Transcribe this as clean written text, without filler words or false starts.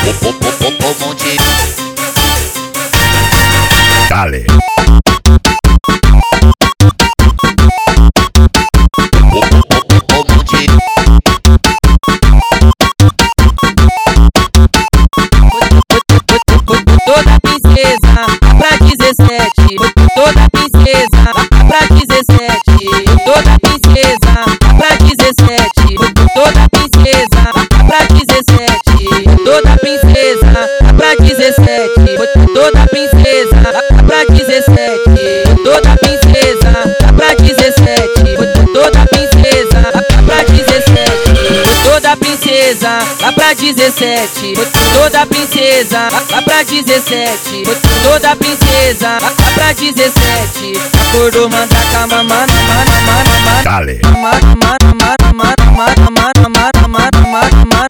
O monte. Dale. O monte. Toda princesa pra 17. Toda princesa pra 17. Toda princesa pra 17. Toda princesa pra 17. Toda princesa pra 17. Toda princesa pra 17. Toda princesa pra 17. Toda princesa pra 17. Toda princesa lá pra 17. Toda princesa lá pra 17. Toda princesa lá pra 17. Acordou, manda cama, mana, mana, mana, mana. Dale. Mana, mana, mana, mana, mana, mana, mana, mana, mana.